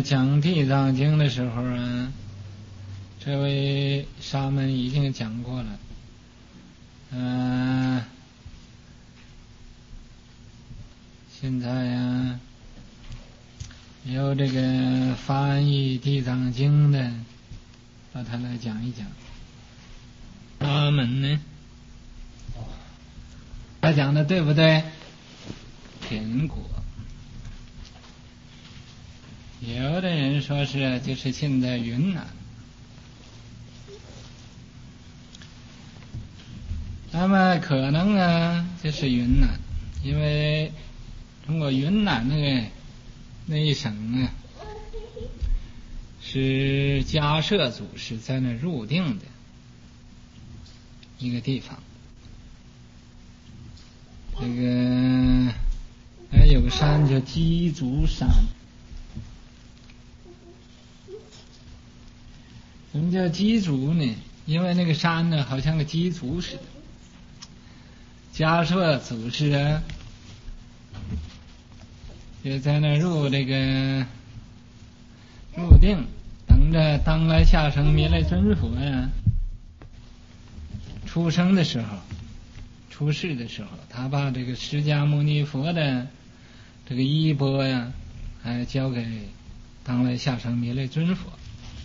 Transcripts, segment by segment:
讲地藏经的时候啊，这位沙门已经讲过了。现在呀，由这个翻译地藏经的把它来讲一讲。沙门呢，他讲的对不对？苹果。有的人说是就是现在云南，那么可能呢就是云南，因为中国云南那一省呢是迦摄祖师在那入定的一个地方。这个有个山叫鸡足山。什么叫鸡足呢？因为那个山呢好像个鸡足似的。迦摄祖师啊就在那入定，等着当来下生弥勒尊佛呀出世的时候，他把这个释迦牟尼佛的这个衣钵呀还交给当来下生弥勒尊佛。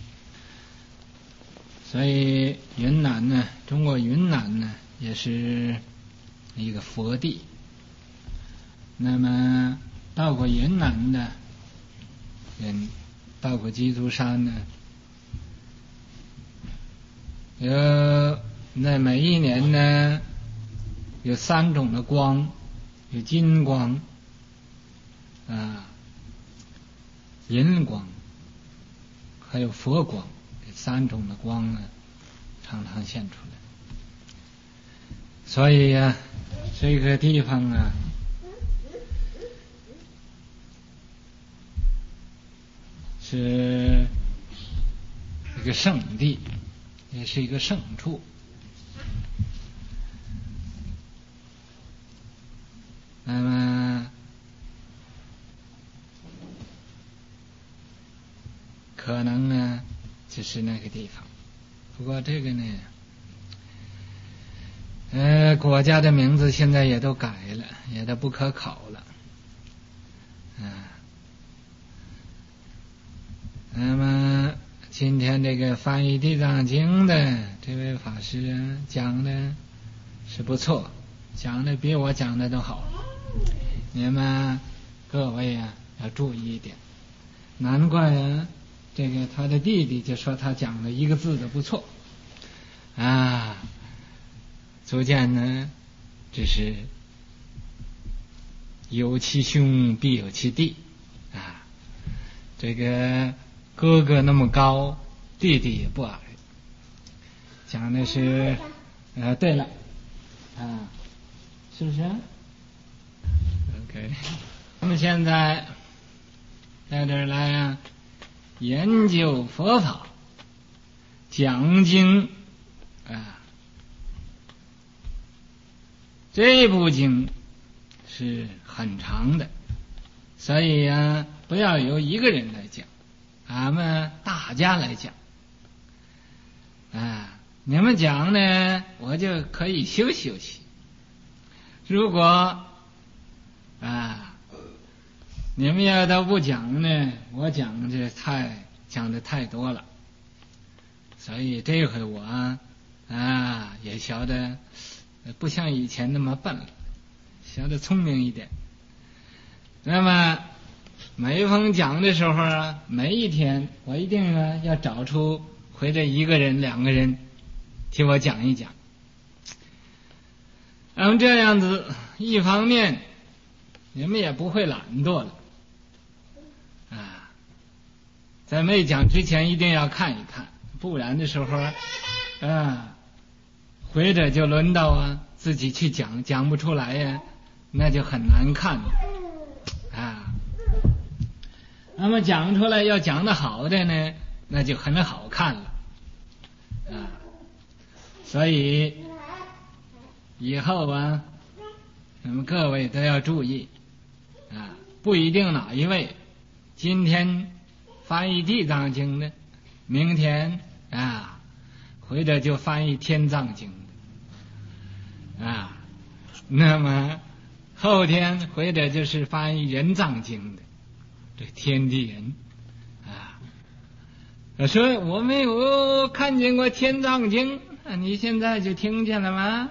所以云南呢，中国云南呢也是一个佛地。那么到过云南的人，到过鸡足山呢，那每一年呢有3种的光，有金光银光还有佛光，这3种的光呢常常现出来。所以呀这个地方啊是一个圣地，也是一个圣处。那么可能呢就是那个地方。不过这个呢国家的名字现在也都改了，也都不可考了。那么今天这个翻译地藏经的这位法师讲的是不错，讲的比我讲的都好。你们各位要注意一点。难怪这个他的弟弟就说他讲的一个字都不错足见呢这是有其兄必有其弟这个哥哥那么高，弟弟也不矮。讲的是对了是不是？OK， 我们现在在这儿来研究佛法，讲经这部经是很长的，所以不要由一个人来讲，俺们大家来讲你们讲呢我就可以休息。如果你们要都不讲呢，我讲的太多了。所以这回我也学得不像以前那么笨了，学得聪明一点。那么每逢讲的时候每一天我一定要找出或者1个人2个人替我讲一讲。这样子一方面你们也不会懒惰了在没讲之前一定要看一看，不然的时候回着就轮到自己去讲不出来那就很难看那么讲出来要讲得好的呢，那就很好看了所以以后你们各位都要注意不一定哪一位今天翻译地藏经的，明天回头就翻译天藏经的那么后天回头就是翻译人藏经的，这天地人说我没有看见过天藏经，你现在就听见了吗？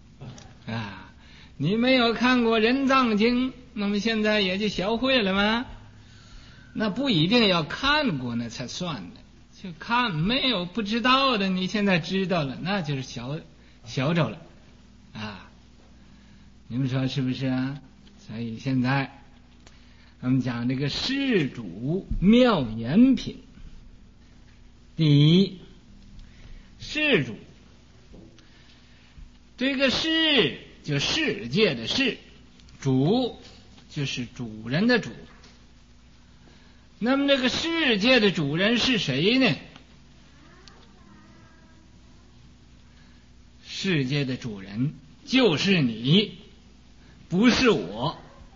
你没有看过人藏经，那么现在也就学会了吗？那不一定要看过那才算的，就看没有不知道的，你现在知道了，那就是学着了你们说是不是啊？所以现在我们讲这个施主妙言品。第一，施主，这个施就世界的世，主就是主人的主。那么这个世界的主人是谁呢？世界的主人就是你，不是我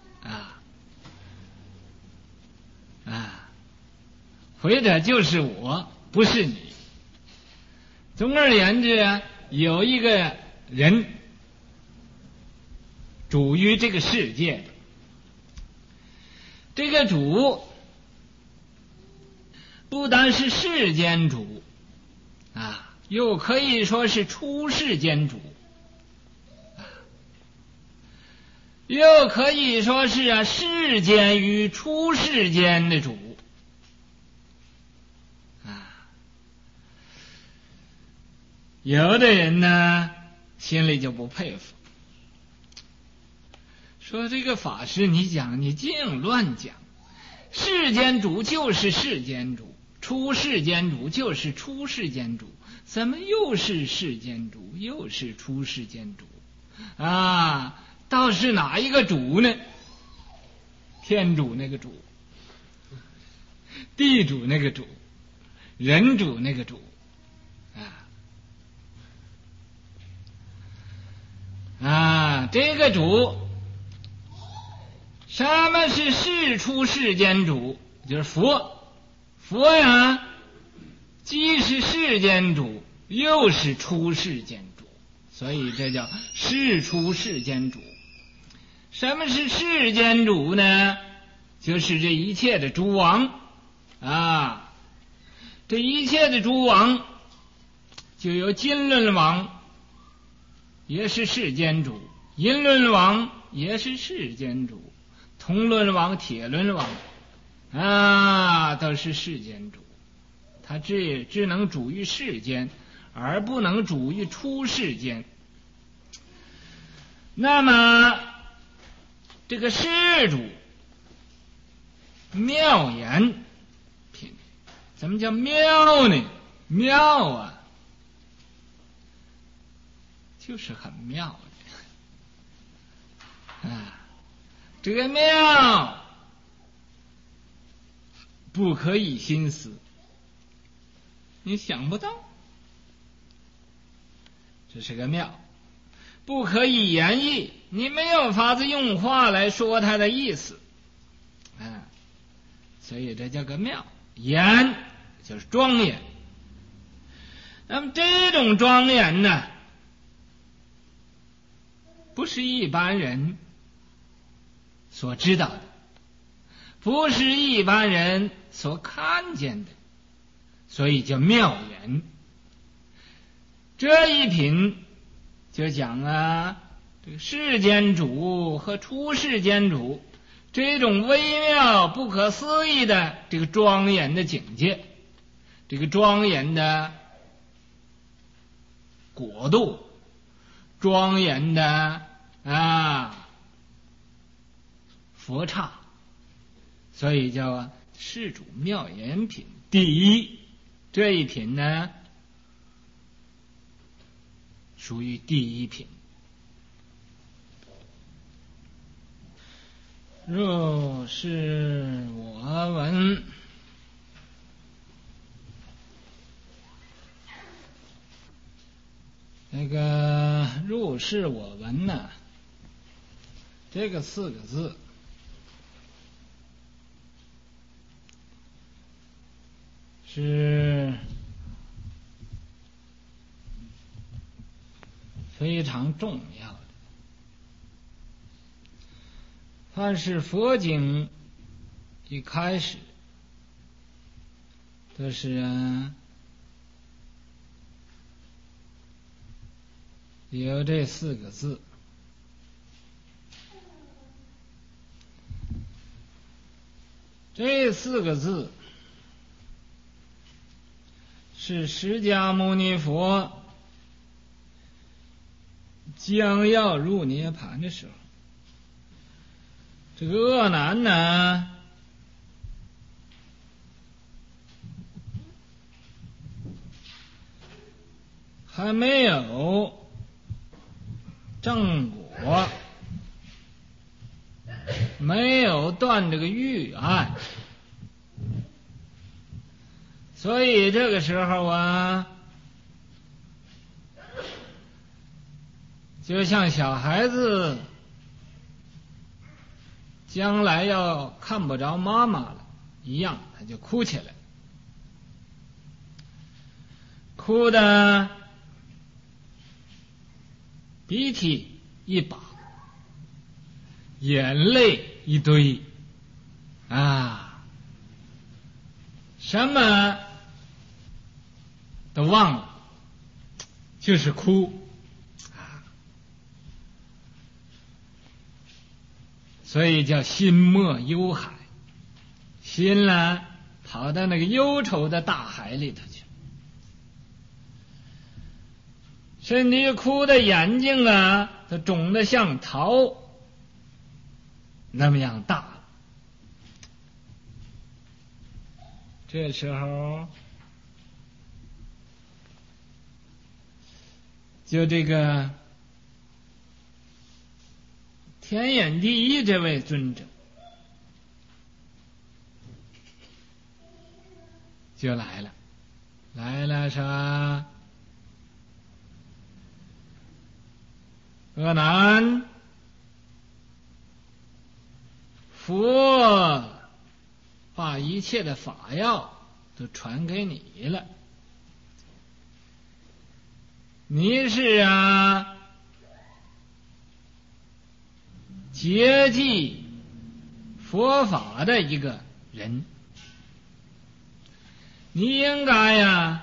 回头就是我，不是你。总而言之有一个人主于这个世界，这个主不单是世间主又可以说是出世间主又可以说是世间与出世间的主有的人呢心里就不佩服，说这个法师你净乱讲，世间主就是世间主，出世间主就是出世间主，怎么又是世间主又是出世间主倒是哪一个主呢？天主那个主，地主那个主，人主那个主这个主，什么是世出世间主？就是佛既是世间主又是出世间主，所以这叫世出世间主。什么是世间主呢？就是这一切的诸王这一切的诸王就有金轮王也是世间主，银轮王也是世间主，铜轮王铁轮王都是世间主，他只能主于世间，而不能主于出世间。那么这个施主妙言品，怎么叫妙呢？妙就是很妙的这个妙不可以心思，你想不到，这是个妙，不可以言绎，你没有法子用话来说它的意思所以这叫个妙。言就是庄严，那么这种庄严呢，不是一般人所知道的，不是一般人所看见的，所以叫妙言。这一品就讲这个世间主和出世间主这种微妙不可思议的这个庄严的境界，这个庄严的国度，庄严的佛刹，所以叫世主妙言品第一。这一品呢属于第一品。若是我闻，那个若是我闻呢，这个4个字是非常重要的。凡是佛经一开始都是有这4个字，这4个字是释迦牟尼佛将要入涅盘的时候，这个恶男呢还没有正果，没有断这个欲爱，所以这个时候就像小孩子将来要看不着妈妈了一样，他就哭起来，哭的鼻涕一把，眼泪一堆什么都忘了，就是哭所以叫心没忧海，心呢跑到那个忧愁的大海里头去，甚至哭的眼睛都肿得像桃那么样大。这时候就这个天眼第一这位尊者就来了说，恶男，佛把一切的法药都传给你了，你是接济佛法的一个人，你应该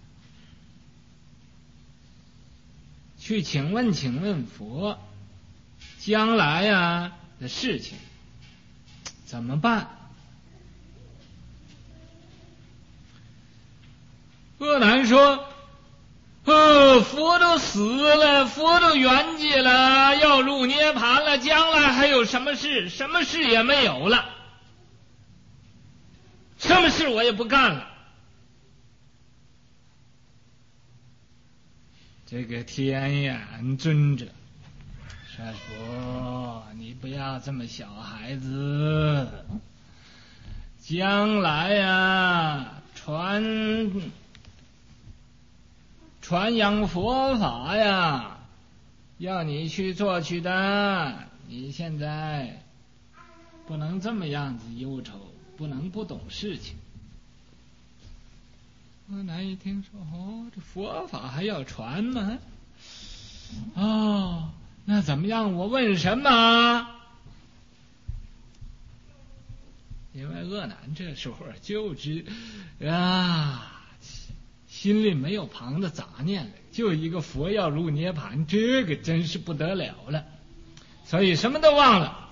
去请问佛，将来的事情怎么办？恶男说，佛都死了，佛都圆寂了，要入涅盘了，将来还有什么事？什么事也没有了，什么事我也不干了。这个天眼尊者说，佛你不要这么小孩子，将来传扬佛法要你去做去的，你现在不能这么样子忧愁，不能不懂事情。恶男一听说，这佛法还要传吗？那怎么样？我问什么？因为恶男这时候就心里没有旁的杂念了，就一个佛要入涅盘，这个真是不得了了，所以什么都忘了。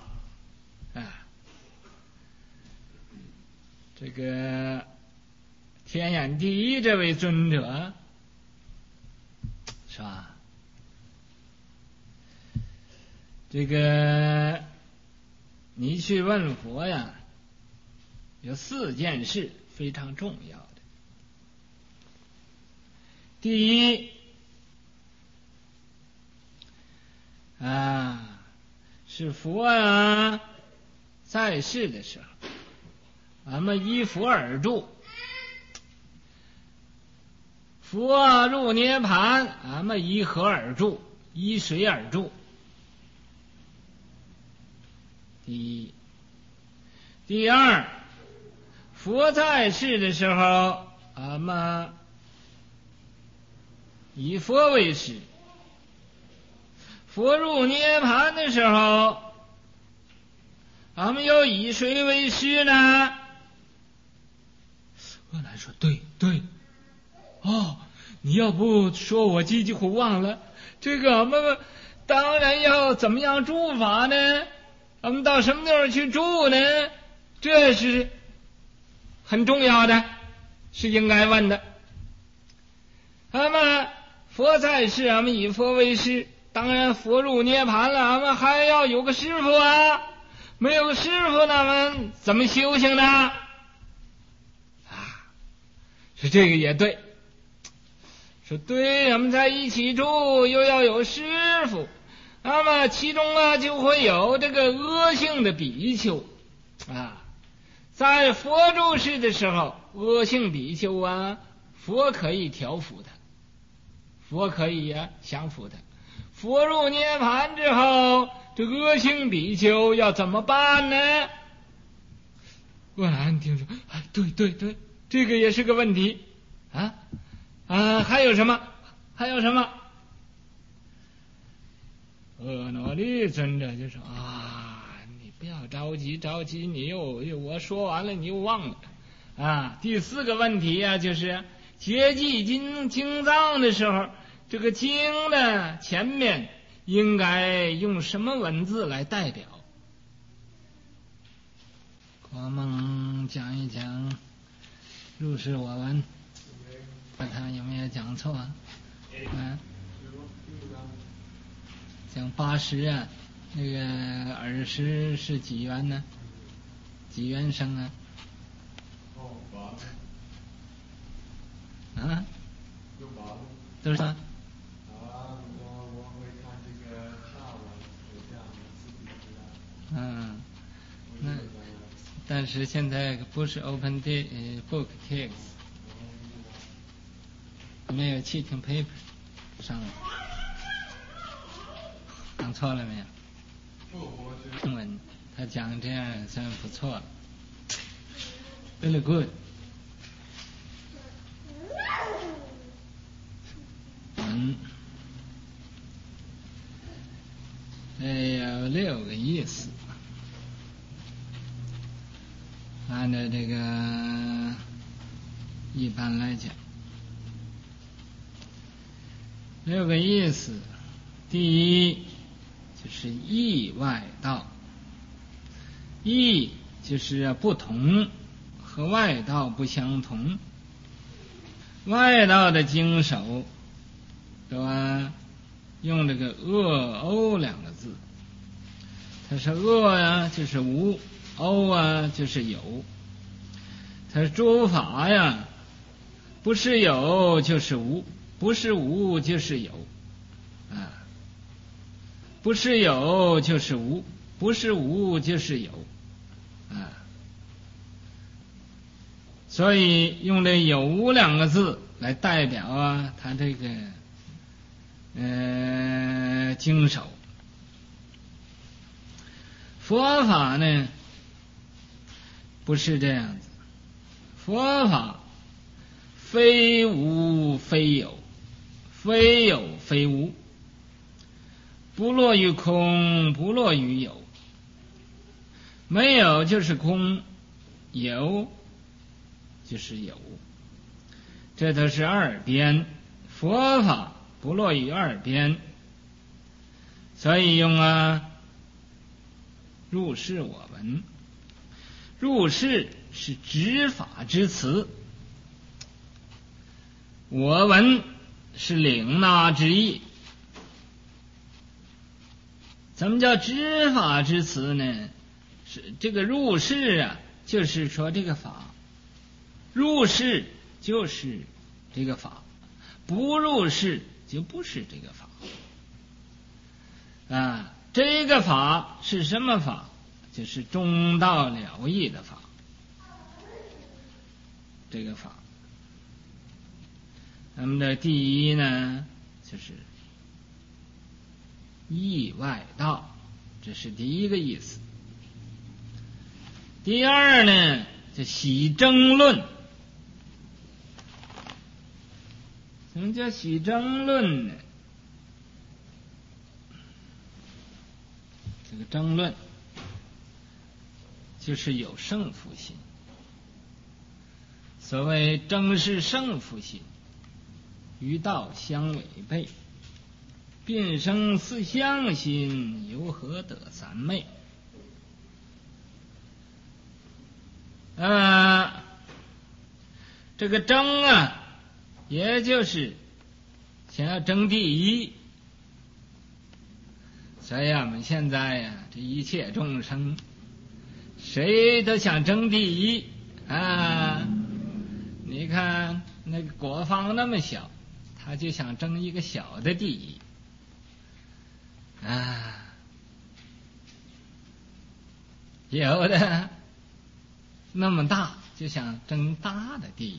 这个天眼第一这位尊者是吧？这个你去问佛有4件事非常重要的。第一是佛在世的时候，俺们依佛而住，佛入涅盘，俺们依何而住？依谁而住？第一。第二，佛在世的时候， 俺们以佛为师，佛入涅盘的时候，俺们又以谁为师呢？阿难说：对，哦，你要不说我几乎忘了，这个俺们当然要怎么样住法呢？俺们到什么地方去住呢？这是很重要的，是应该问的。俺们佛在世，俺们以佛为师，当然佛入涅盘了，俺们还要有个师傅啊，没有个师傅，咱们怎么修行呢？说这个也对，说对，俺们在一起住又要有师傅，那么其中啊就会有这个恶性的比丘啊。在佛住世的时候，恶性比丘啊，佛可以调伏他，佛可以降服他。佛入涅盘之后，这恶性比丘要怎么办呢？阿难听说，对，这个也是个问题啊。还有什么？阿那律尊者就说你不要着急，你又我说完了你又忘了啊。第4个问题啊，就是接济经藏的时候，这个经呢前面应该用什么文字来代表？我们讲一讲入世我闻，看他有没有讲错啊？讲80啊，那个耳识是几元呢？几元生啊？都是啊。我会看这个下文有这样的字体。那但是现在不是 open book text， 没有 cheating paper 上了，讲错了没有？中文他讲这样算不错了 ，really good。有6个意思。按照这个一般来讲，6个意思。第一就是异外道，异就是不同，和外道不相同。外道的经手都用这个恶欧2个字，它是恶呀就是无，欧啊就是有。它是诸法呀，不是有就是无，不是无就是有啊，不是有就是无，不是无就是有啊。所以用这有无2个字来代表它这个经手。佛法呢不是这样子，佛法非无非有，非有非无，不落于空，不落于有。没有就是空，有就是有，这都是二边。佛法不落于二边，所以用入世我闻。入世是执法之词，我闻是领纳之意。怎么叫执法之词呢？是这个入世就是说这个法，入世就是这个法，不入世就不是这个法这个法是什么法？就是中道了义的法。这个法那么的第一呢就是意外道，这是第一个意思。第二呢就喜争论， 什么叫喜争论呢？这个争论就是有胜负心。所谓争是胜负心，与道相违背，并生四相心，由何得三昧？这个争啊，也就是想要争第一。所以我们现在呀，这一切众生，谁都想争第一啊！你看那个国防那么小，他就想争一个小的第一啊。有的那么大，就想争大的第一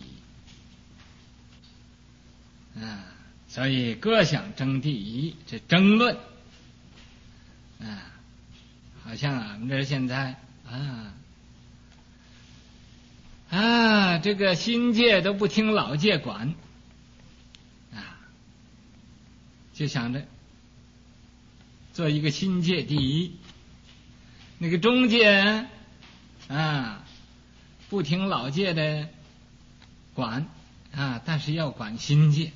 啊。所以各想争第一，这争论啊，好像俺们这现在这个新界都不听老界管啊，就想着做一个新界第一。那个中界不听老界的管但是要管新界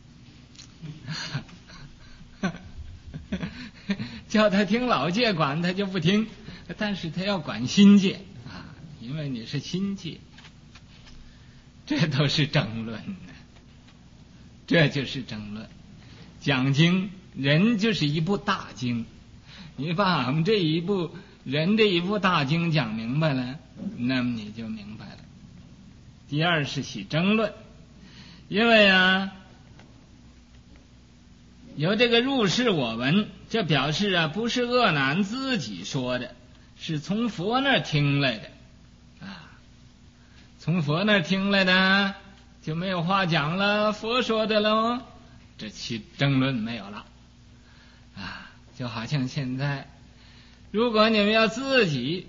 叫他听老界管他就不听，但是他要管新界因为你是新界。这都是争论的，这就是争论。讲经人就是一部大经，你把俺们这一部人的一部大经讲明白了，那么你就明白了。第二是喜争论，因为有这个入世我闻，这表示不是恶男自己说的，是从佛那儿听来的从佛那儿听来的就没有话讲了，佛说的喽，这其争论没有了就好像现在如果你们要自己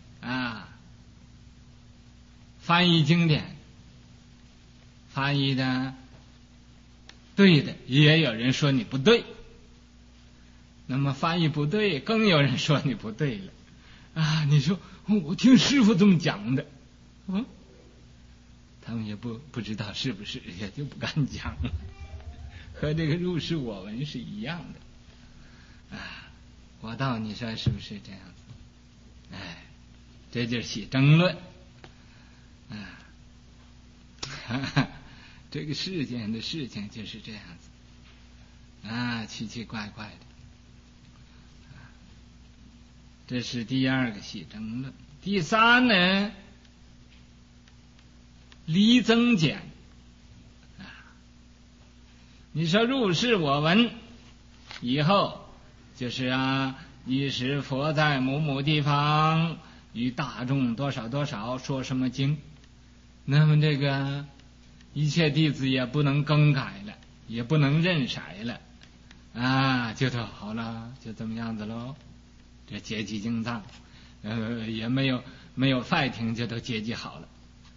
翻译经典，翻译的对的，也有人说你不对，那么翻译不对，更有人说你不对了你说我听师父这么讲的他们也不知道是不是，也就不敢讲了，和这个入世我闻是一样的我道你说是不是这样子？这就是喜争论这个世间的事情就是这样子奇奇怪怪的这是第二个喜争论。第三呢，离增减你说入世我闻以后，就是一时佛在某某地方与大众多少多少说什么经，那么这个一切弟子也不能更改了，也不能认色了就都好了，就这么样子喽。这结集经藏也没有fighting，就都结集好了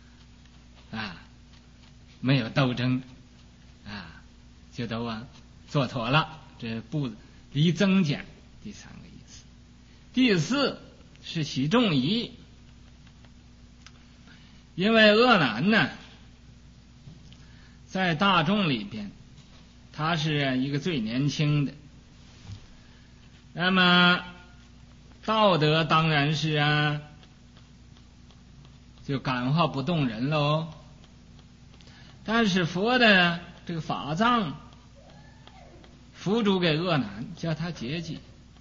没有斗争就都做妥了。这不离增减，第三个意思。第四是喜众疑，因为恶男呢在大众里边他是一个最年轻的，那么道德当然是就感化不动人喽。但是佛的这个法藏辅助给恶男，叫他结集。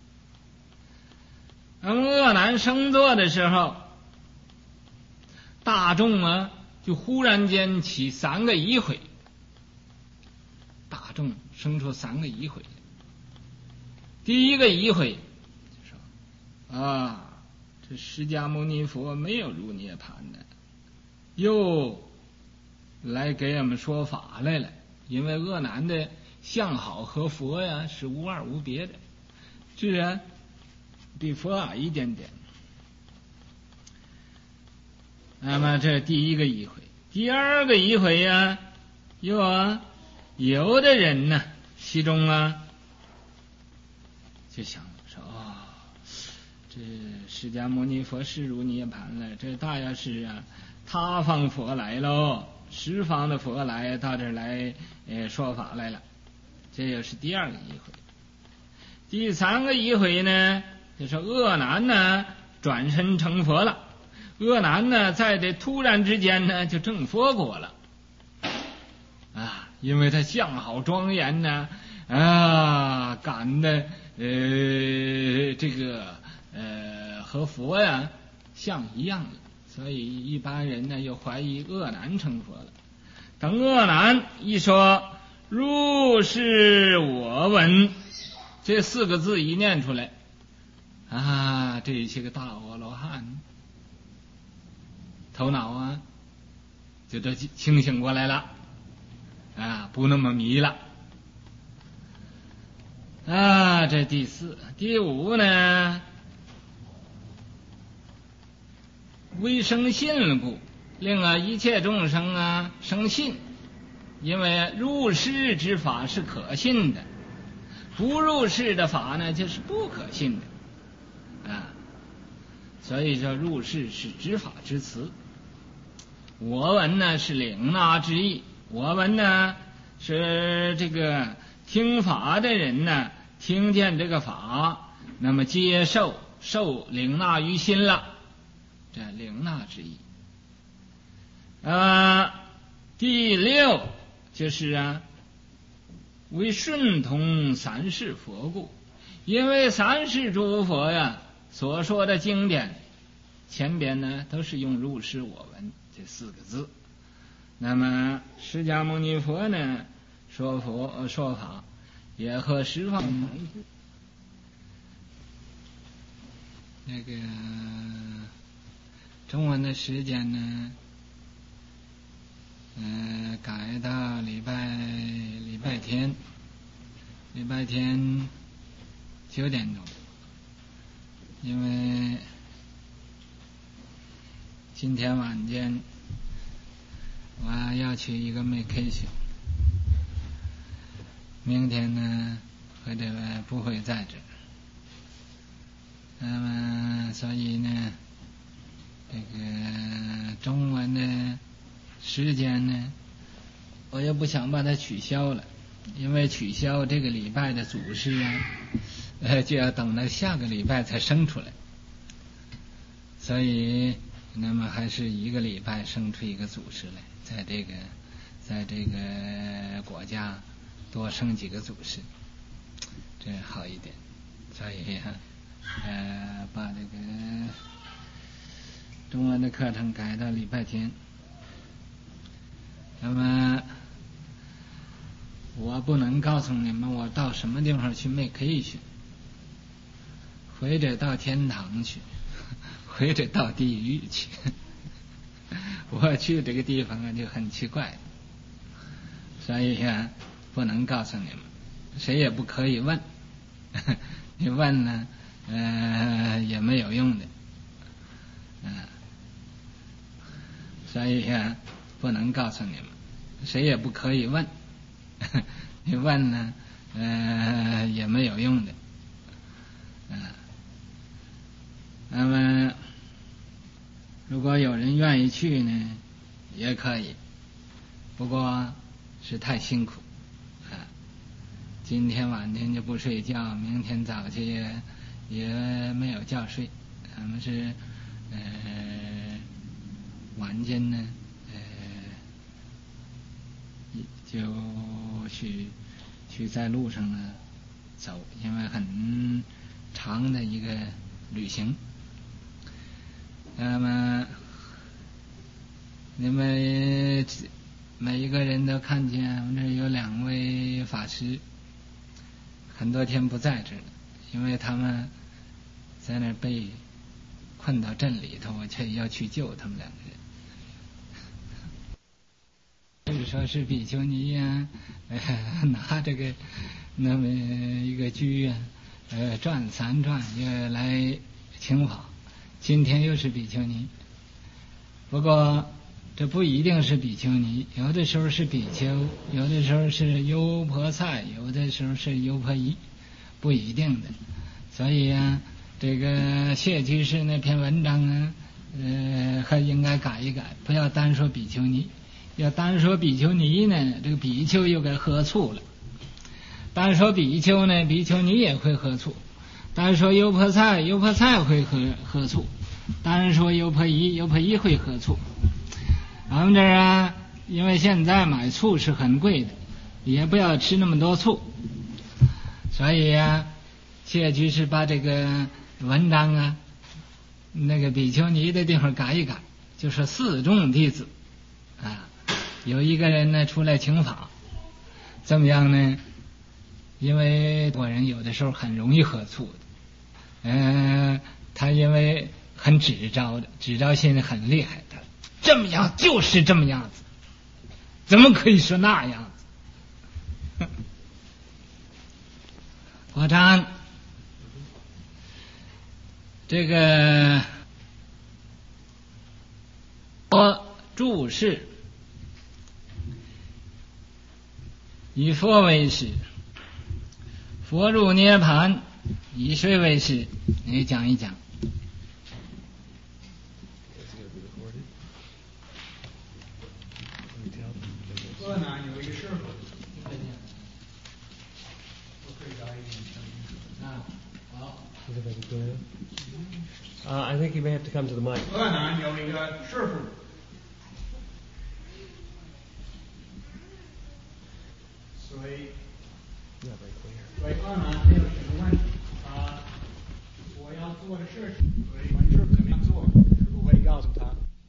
那么恶男生作的时候，大众就忽然间起三个疑悔，大众生出三个疑悔。第一个疑悔就说这释迦牟尼佛没有入涅盘的，又来给我们说法来了。因为恶男的相好和佛是无二无别的，这比佛矮一点点。那么这第一个疑悔。第二个疑悔又有的人呢，其中啊，就想说这释迦牟尼佛示入涅盘了，这大约是他方佛来喽，十方的佛来到这儿来说法来了。这又是第二个疑会。第三个疑会呢，就是恶男呢转身成佛了，恶男呢在这突然之间呢就证佛果了因为他相好庄严呢感的这个和佛呀像一样了，所以一般人呢又怀疑恶男成佛了。等恶男一说如是我闻，这4个字一念出来这些个大阿罗汉头脑就都清醒过来了不那么迷了这第4。第5呢，为生信故，令一切众生生信，因为入世之法是可信的，不入世的法呢就是不可信的所以说入世是执法之词。我闻呢是领纳之意，我闻呢是这个听法的人呢听见这个法，那么接受领纳于心了，这领纳之意。第6就是为顺同三世佛故，因为三世诸佛所说的经典前边呢都是用入世我闻这4个字，那么释迦牟尼佛呢说法也和十方那个中文的时间呢改到礼拜天9点钟，因为今天晚间我要去一个vacation，明天呢或者不会在这儿，那么所以呢这个中文的时间呢我也不想把它取消了，因为取消这个礼拜的祖师就要等到下个礼拜才生出来，所以那么还是一个礼拜生出一个祖师来，在这个国家多生几个祖师，这好一点。所以把这个中文的课程改到礼拜天。那么我不能告诉你们我到什么地方去vacation，或者到天堂去，或者到地狱去。我去这个地方就很奇怪，所以不能告诉你们，谁也不可以问。你问呢也没有用的所以不能告诉你们，谁也不可以问。你问呢也没有用的那么如果有人愿意去呢也可以，不过是太辛苦今天晚间就不睡觉，明天早去也没有觉睡，他们是晚间呢就去在路上走，因为很长的一个旅行。那么你们每一个人都看见我们这有2位法师很多天不在这儿，因为他们在那儿被困到镇里头，我却要去救他们2个人。就是说是比丘尼拿这个那么一个驹转3转又来请法，今天又是比丘尼。不过这不一定是比丘尼，有的时候是比丘，有的时候是优婆塞，有的时候是优婆夷，不一定的。所以啊，这个谢居士那篇文章啊，还应该改一改，不要单说比丘尼。要单说比丘尼呢，这个比丘又该喝醋了；单说比丘呢，比丘尼也会喝醋；单说优婆塞，优婆塞会喝醋；单说优婆夷，优婆夷会喝醋。咱们这儿啊，因为现在买醋是很贵的，也不要吃那么多醋，所以啊，谢居士把这个文章啊，那个比丘尼的地方改一改，就是四众弟子啊，有一个人呢出来请法，怎么样呢？因为多人有的时候很容易喝醋的，他因为很执着的，执着心很厉害的。这么样就是这么样子，怎么可以说那样子？我看这个注释，以佛为师，佛入涅盘，以谁为师？你讲一讲。 河南有一个师傅， I think you may have to come to the mic. 河南有一个师傅，所以河南没有什么问题。我要做的事情，所以问师傅怎么样做，师傅会告诉他。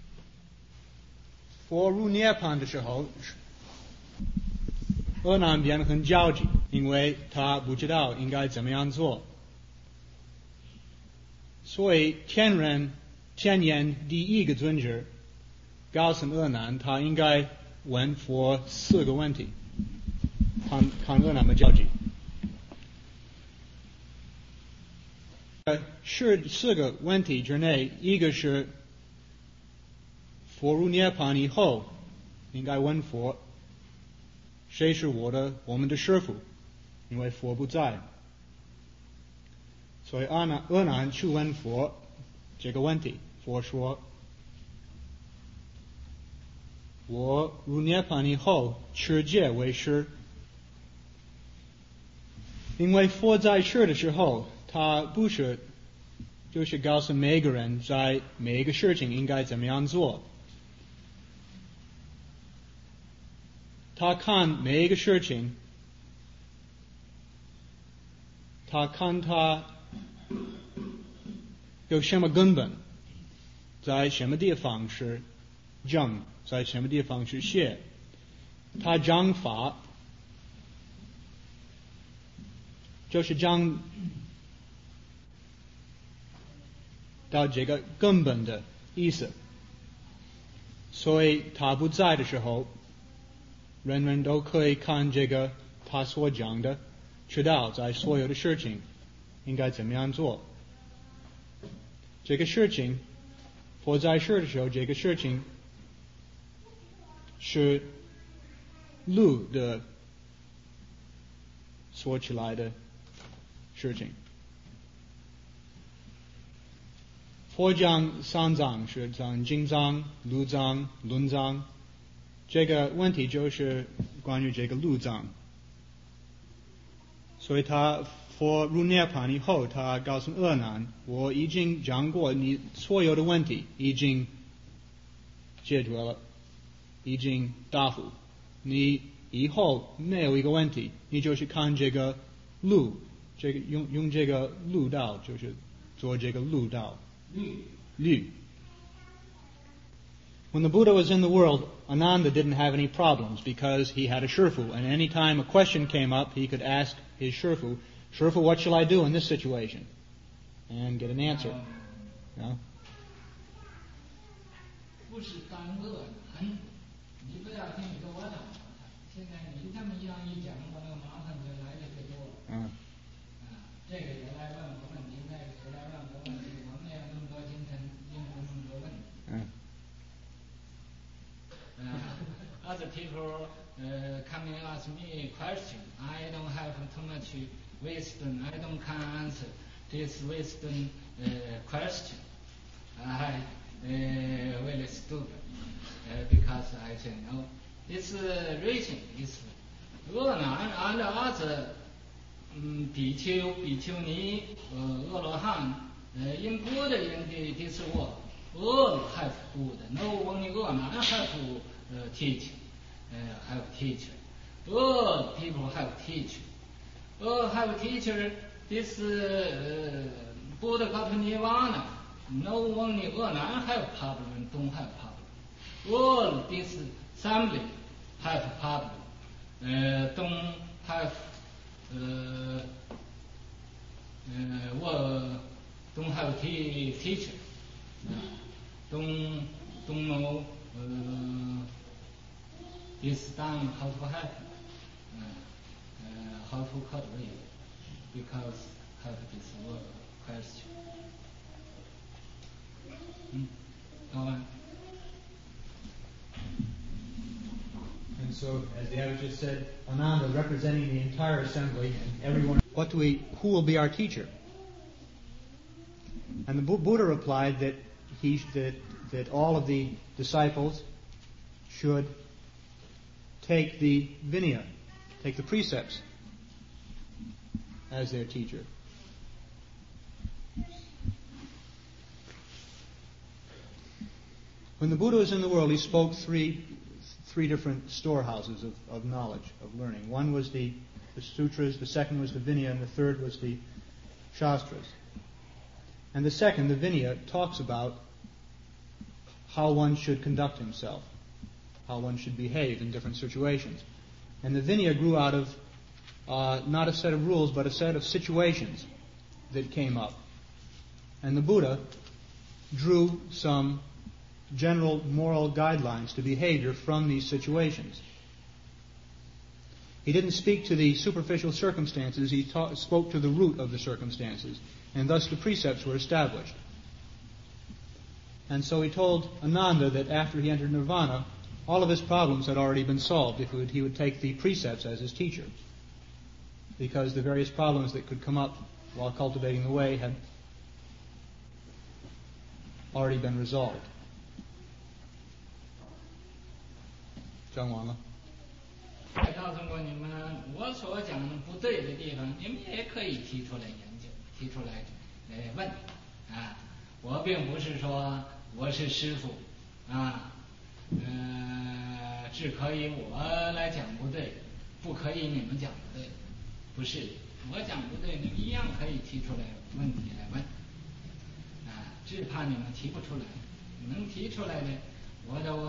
佛入涅槃的时候，河南变得很焦急，因为他不知道应该怎么样做。所以天眼第一个尊者告诉阿难，他应该问佛4个问题，看阿难的焦急。4个问题之内，一个是佛入涅槃以后，应该问佛，谁是我们的师父？因为佛不在。所以阿难去问佛这个问题，佛说：我入涅槃以后，持戒为师。因为佛在世的时候，他不是就是告诉每个人在每一个事情应该怎么样做。他看每一个事情，他看他有什么根本，在什么地方是正，在什么地方是邪。他讲法就是讲到这个根本的意思。所以他不在的时候，人人都可以看这个他所讲的，知道在所有的事情应该怎么样做。这个事情，佛在世的时候，这个事情是路的说起来的事情。佛讲3藏是讲经藏、路藏、论藏。这个问题就是关于这个路藏。所以佛入涅槃以后，他告诉阿难，我已经讲过你所有的问题，已经解决了，已经答复。你以后没有一个问题，你就是看这个路，这个用这个路道，就是做这个路道。律。When the Buddha was in the world, Ananda didn't have any problems because he had a Shifu, and any time a question came up, he could ask his Shifu, Shifu, what shall I do in this situation? And get an answer. No? 不是耽搁很，你不要听说我的，现在你这么样一讲，我那个麻烦就来的就多了。这个也来问我问题，那个也来问我问题，我没有那么多精神那么多问题。 people come and ask me question, I don't have too much wisdom. I don't can answer this wisdom question. I really stupid because I say no. It's reason. It's 俄南 and other 比丘、比丘尼、俄罗汉、in good in this world, all have good. No only 俄南 have teach, have teacher. All people have teacher. All have teacher. This Buddha got nirvana. No only 俄南 have problem, don't have problem. All this family have problem. Don't have don't have teacher. Don't know this time how to happen, how to cut away, because have this question. Go on. And so, as the Abbot just said, Ananda representing the entire assembly and everyone. Who will be our teacher? And the Buddha replied that that all of the disciples should take the Vinaya, take the precepts as their teacher. When the Buddha was in the world, he spoke three different storehouses of knowledge, of learning. One was the sutras, the second was the Vinaya, and the third was the Shastras. And the second, the Vinaya, talks about how one should conduct himself, how one should behave in different situations. And the Vinaya grew out of not a set of rules, but a set of situations that came up. And the Buddha drew some general moral guidelines to behavior from these situations. He didn't speak to the superficial circumstances, he spoke to the root of the circumstances, and thus the precepts were established. And so he told Ananda that after he entered nirvana, all of his problems had already been solved if he would take the precepts as his teacher, because the various problems that could come up while cultivating the way had already been resolved. 讲完了。 我告诉过你们，我所讲的不对的地方，你们也可以提出来研究，提出来问啊。我并不是说我是师傅啊，只可以我来讲不对，不可以你们讲不对，不是我讲不对，你们一样可以提出来问题来问啊，只怕你们提不出来，能提出来的，我都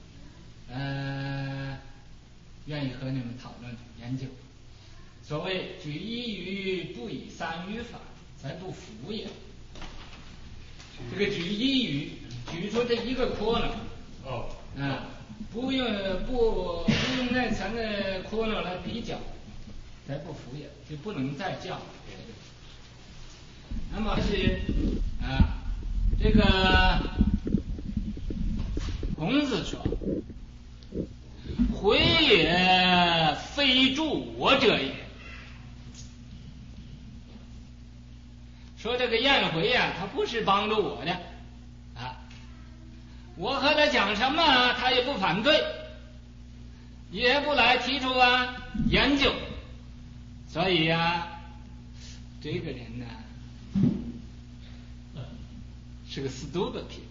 愿意和你们讨论研究。所谓举一隅不以三隅反，才不服也。这个举一隅，举出这一个窟窿，不用那层的窟窿来比较，才不服也，就不能再较别的。那么是这个孔子说。回也非助我者也。说这个颜回呀，他不是帮助我的啊，我和他讲什么，他也不反对，也不来提出研究，所以这个人呢是个 stupid，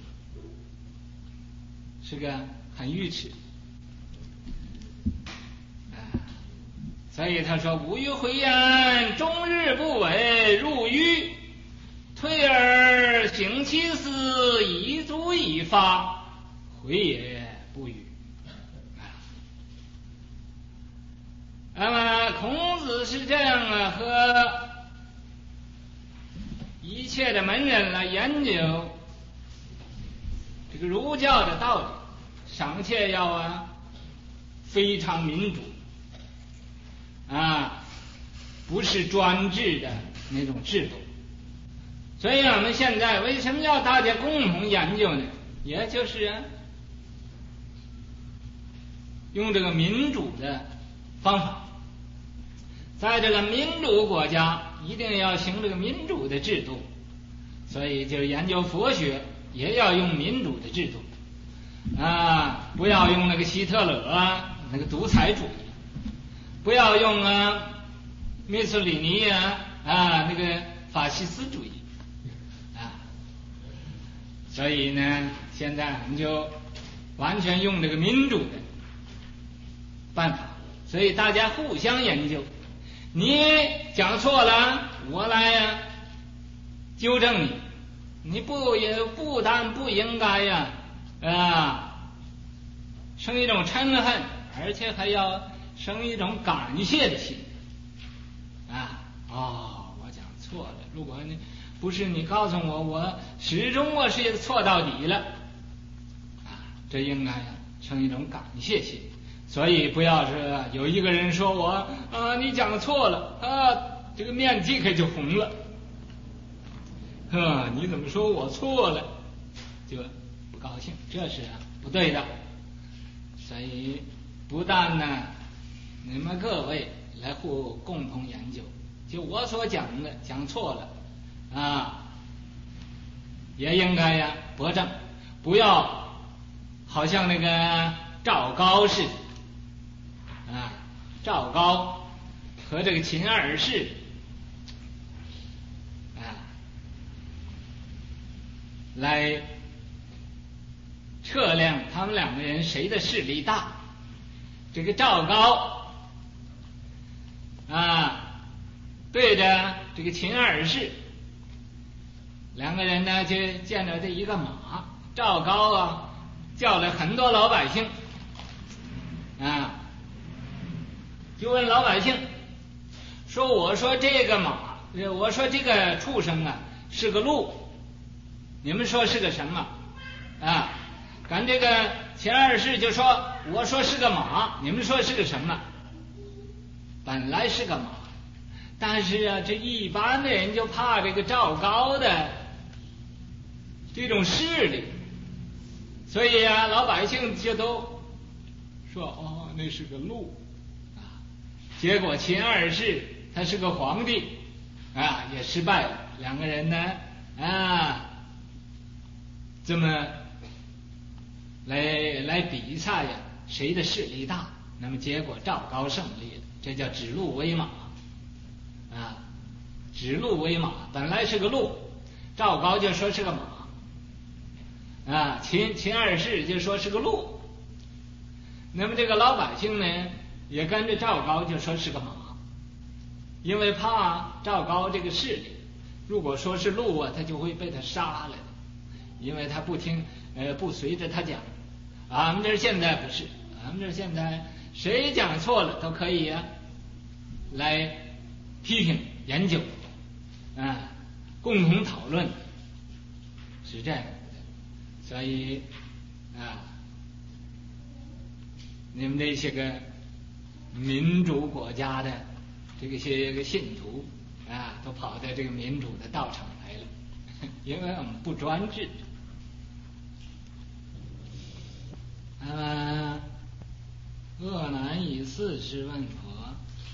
是个很愚痴。所以他说吾欲回焉，终日不为，入狱退而行其思，以足以发，回也不语。那么孔子是这样和一切的门人来研究这个儒教的道理，尚且要非常民主不是专制的那种制度。所以我们现在为什么要大家共同研究呢？也就是用这个民主的方法。在这个民主国家一定要行这个民主的制度，所以就研究佛学也要用民主的制度不要用那个希特勒那个独裁主义，不要用墨索里尼那个法西斯主义所以呢，现在我们就完全用这个民主的办法，所以大家互相研究，你讲错了，我来纠正你，你不但不应该生一种嗔恨，而且还要生一种感谢的心我讲错了，如果你不是你告诉我，我始终我是错到底了这应该生一种感谢心。所以不要是有一个人说我你讲错了这个面即刻就红了你怎么说我错了，就不高兴，这是不对的。所以不但呢你们各位来共同研究，就我所讲的讲错了也应该驳正，不要好像那个赵高似的赵高和这个秦二世来测量他们两个人谁的势力大。这个赵高对着这个秦二世，两个人呢就见着这一个马，赵高叫了很多老百姓就问老百姓说，我说这个马，我说这个畜生是个鹿，你们说是个什么赶这个秦二世就说，我说是个马，你们说是个什么？本来是个马，但是这一般的人就怕这个赵高的这种势力，所以老百姓就都说那是个鹿结果秦二世他是个皇帝也失败了，两个人呢这么来比赛谁的势力大，那么结果赵高胜利了，这叫指鹿为马指鹿为马，本来是个鹿，赵高就说是个马秦二世就说是个鹿，那么这个老百姓呢也跟着赵高就说是个马，因为怕赵高这个势力，如果说是鹿他就会被他杀了，因为他不听不随着他讲。俺们这现在不是，俺们这现在谁讲错了都可以来批评研究共同讨论，是这样的。所以你们这些个民主国家的这些个信徒都跑到这个民主的道场来了，因为我们不专制。鄂南以四师问佛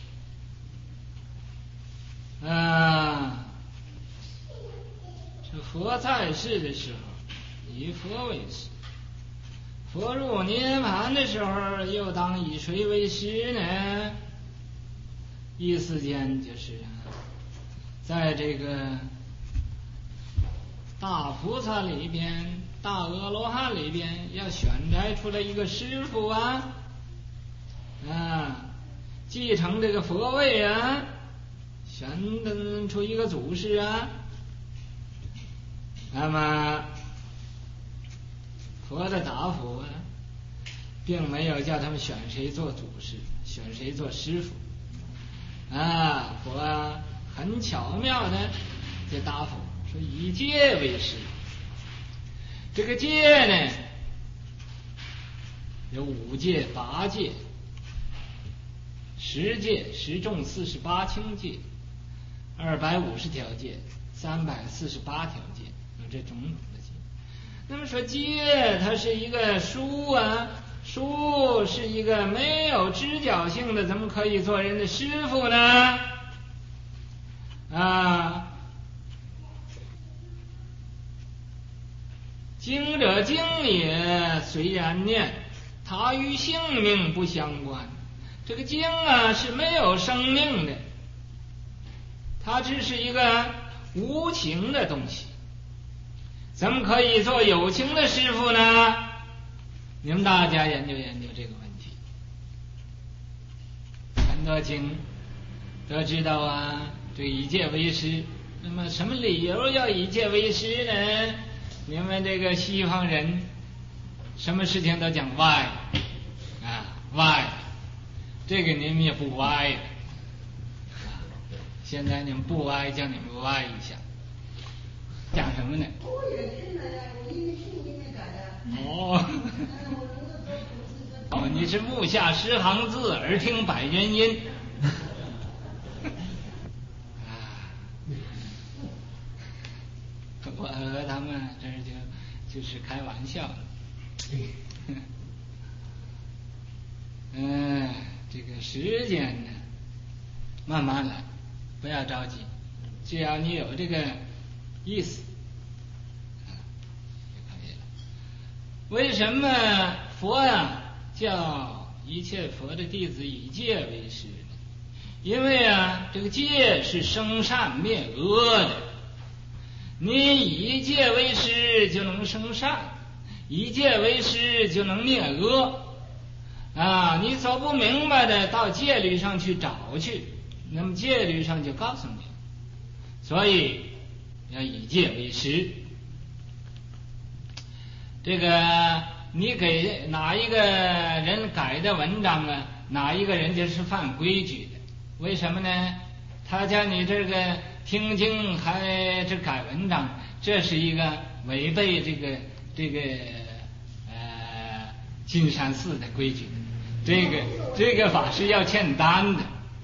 这佛在世的时候以佛为师，佛入涅盘的时候又当以谁为师呢？意思间就是在这个大菩萨里边，大阿罗汉里边要选摘出来一个师傅继承这个佛位选出一个祖师那么佛的答复并没有叫他们选谁做祖师，选谁做师傅佛很巧妙的就答复说以戒为师。这个戒呢有5戒、8戒、10戒、10重48轻戒、250条戒、348条戒，有这种种的戒。那么说戒它是一个书书是一个没有知觉性的，怎么可以做人的师傅呢？经者经也，虽然念，它与性命不相关。这个经是没有生命的，它只是一个无情的东西，怎么可以做有情的师傅呢？你们大家研究研究这个问题。很多经都知道这个以戒为师，那么什么理由要以戒为师呢？你们这个西方人什么事情都讲歪歪，这个你们也不歪现在你们不歪，叫你们歪一下，讲什么呢？你是目下10行字，耳听百人音。我和他们这就是开玩笑的。这个时间呢，慢慢来，不要着急，只要你有这个意思就可以了。为什么佛叫一切佛的弟子以戒为师呢？因为这个戒是生善灭恶的，你以戒为师就能生善，以戒为师就能灭恶你走不明白的到戒律上去找去，那么戒律上就告诉你，所以要以戒为师。这个你给哪一个人改的文章哪一个人就是犯规矩的。为什么呢？他叫你这个听经还这改文章，这是一个违背这个金山寺的规矩。这个法师要欠单的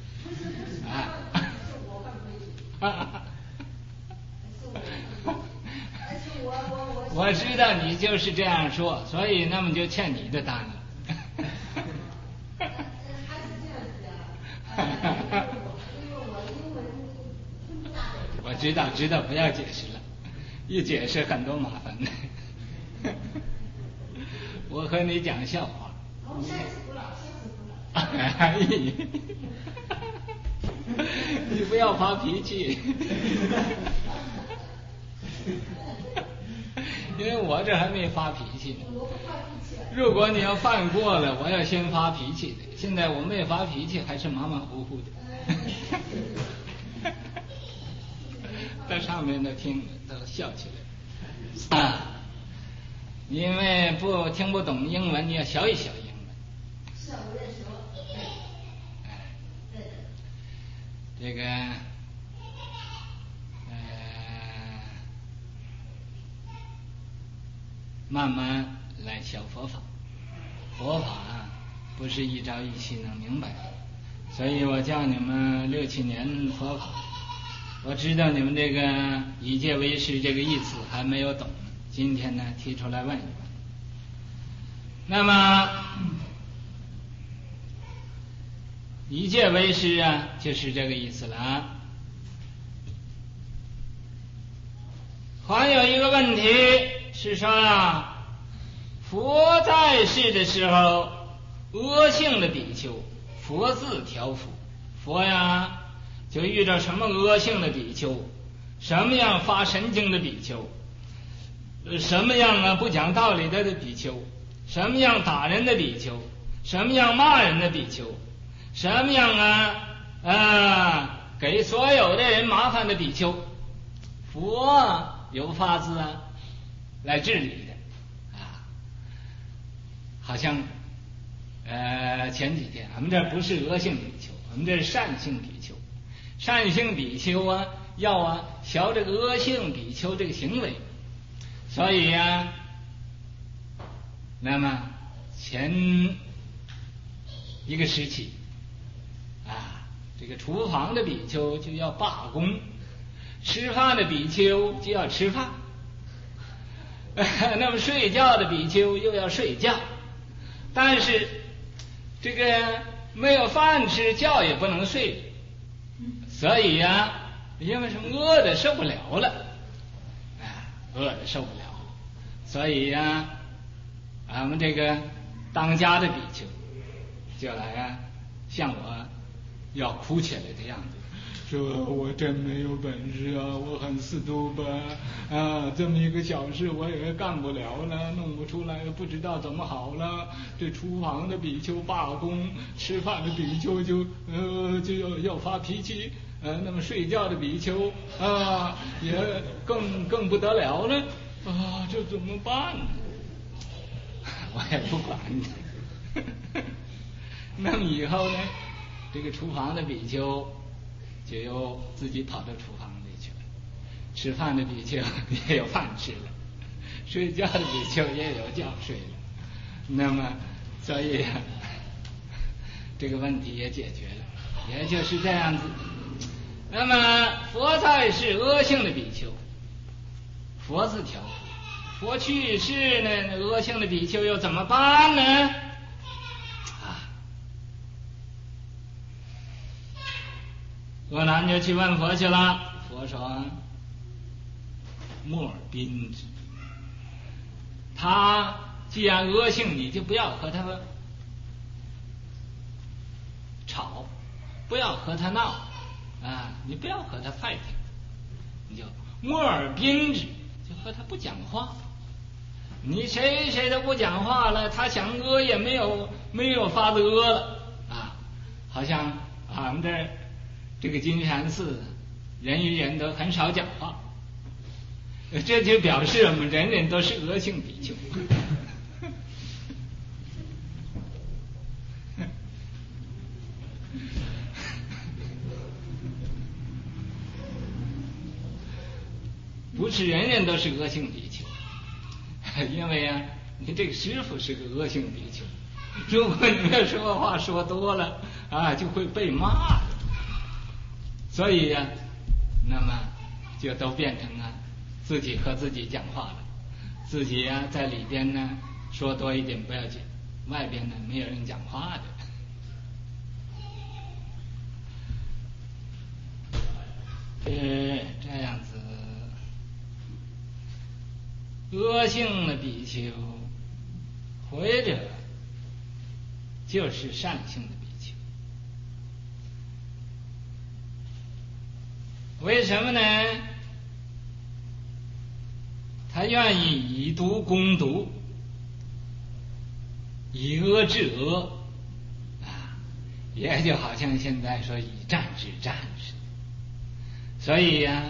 我知道你就是这样说，所以那么就欠你的单了。我知道，不要解释了，一解释很多麻烦的。我和你讲笑话。你不要发脾气。因为我这还没发脾气呢。如果你要犯过了，我要先发脾气的。现在我没发脾气，还是马马虎虎的。在上面的听都笑起来。因为听不懂英文，你要学一学英文。是啊，我也学。这个慢慢来学佛法，佛法不是一朝一夕能明白的，所以我教你们6、7年佛法。我知道你们这个以戒为师这个意思还没有懂，今天呢提出来问一问。那么以戒为师就是这个意思了还有一个问题是说佛在世的时候，恶性的比丘，佛自调伏，佛就遇到什么恶性的比丘，什么样发神经的比丘，什么样不讲道理的比丘，什么样打人的比丘，什么样骂人的比丘，什么样给所有的人麻烦的比丘，佛有法子来治理的好像前几天我们这不是恶性比丘，我们这是善性比丘。善性比丘要学这个恶性比丘这个行为，所以那么前一个时期这个厨房的比丘就要罢工，吃饭的比丘就要吃饭，那么睡觉的比丘又要睡觉但是这个没有饭吃，觉也不能睡，所以呀，因为什么饿的受不了了，饿的受不了了，所以呀，俺们这个当家的比丘就来向我要哭起来的样子。说我真没有本事啊，我很死肚吧啊，这么一个小事我也干不了了，弄不出来，不知道怎么好了。这厨房的比丘罢工，吃饭的比丘就要发脾气，那么睡觉的比丘啊也更不得了了啊，这怎么办呢？我也不管他。那么以后呢，这个厨房的比丘就又自己跑到厨房里去了，吃饭的比丘也有饭吃了，睡觉的比丘也有觉睡了。那么所以这个问题也解决了，也就是这样子。那么佛在世恶性的比丘，佛自调伏，佛去世呢，恶性的比丘又怎么办呢？阿难就去问佛去了，佛说莫尔宾之，他既然恶性，你就不要和他吵，不要和他闹啊，你不要和他 fight， 你就莫尔宾之，就和他不讲话。你谁都不讲话了，他想恶也没有法子恶了啊。好像俺们这个金山寺人与人都很少讲话，这就表示我们人人都是恶性比丘。不是人人都是恶性比丘，因为啊，你这个师父是个恶性比丘，如果你们说话说多了啊，就会被骂的。所以呀，那么就都变成自己和自己讲话了，自己呀在里边呢说多一点不要紧，外边呢没有人讲话的。这样子，恶性的比丘或者就是善性的比丘。为什么呢？他愿意以毒攻毒，以恶制恶啊，也就好像现在说以战制战似的。所以呀，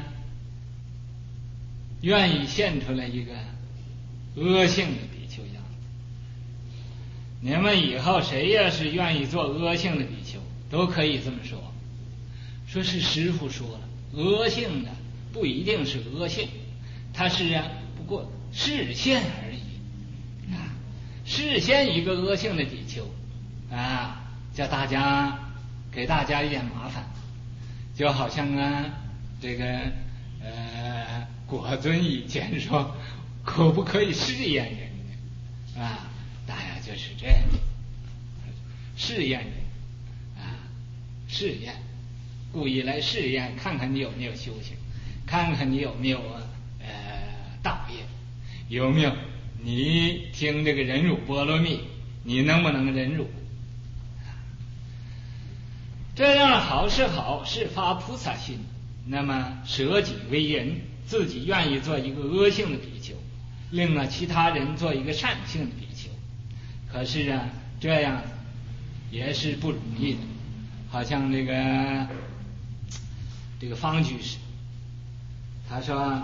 愿意现出来一个恶性的比丘样子。你们以后谁要是愿意做恶性的比丘，都可以这么说，说是师父说了，恶性的不一定是恶性，它是不过示现而已啊，示现一个恶性的比丘啊，叫大家给大家一点麻烦，就好像这个果尊以前说，可不可以试验人呢？啊，大家就是这样，试验人啊，试验，故意来试验，看看你有没有修行，看看你有没有道业，有没有你听这个忍辱波罗蜜，你能不能忍辱？这样好是好，是发菩萨心。那么舍己为人，自己愿意做一个恶性的比丘，令其他人做一个善性的比丘。可是这样也是不容易的。好像这个方居士，他说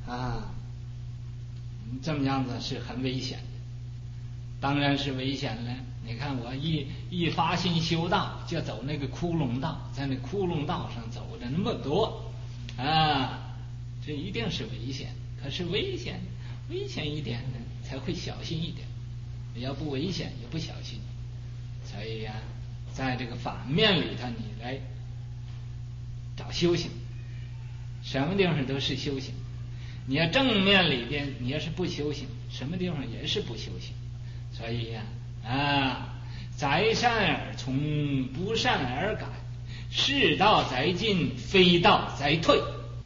这么样子是很危险的。当然是危险了。你看我一发心修道，就走那个窟窿道，在那窟窿道上走的那么多这一定是危险。可是危险一点呢，才会小心一点，要不危险也不小心。所以在这个反面里头，你来找修行，什么地方都是修行。你要正面里边，你要是不修行，什么地方也是不修行。所以在善而从，不善而改，是道在进，非道在退。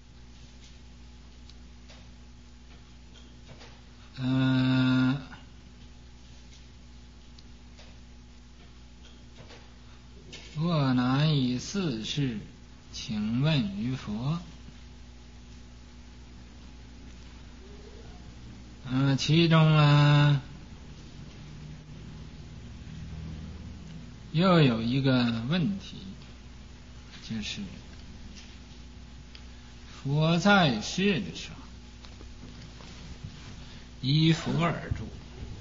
恶难以四事，请问于佛。其中又有一个问题，就是佛在世的时候依佛而住，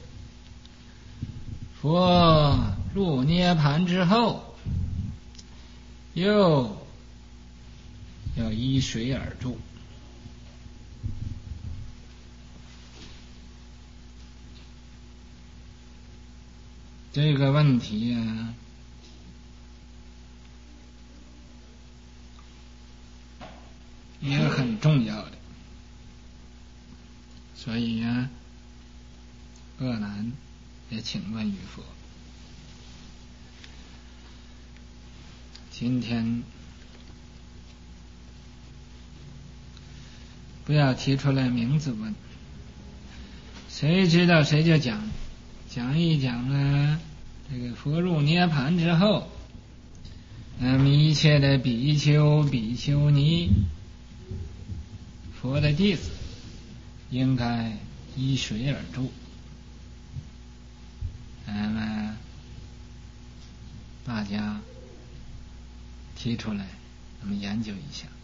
佛入涅盘之后又要依谁而住？这个问题也很重要的，所以恶难也请问于佛。今天不要提出来名字问，谁知道谁就讲一讲这个佛入涅盘之后，一切的比丘比丘尼，佛的弟子应该依谁而住？大家提出来，我们研究一下。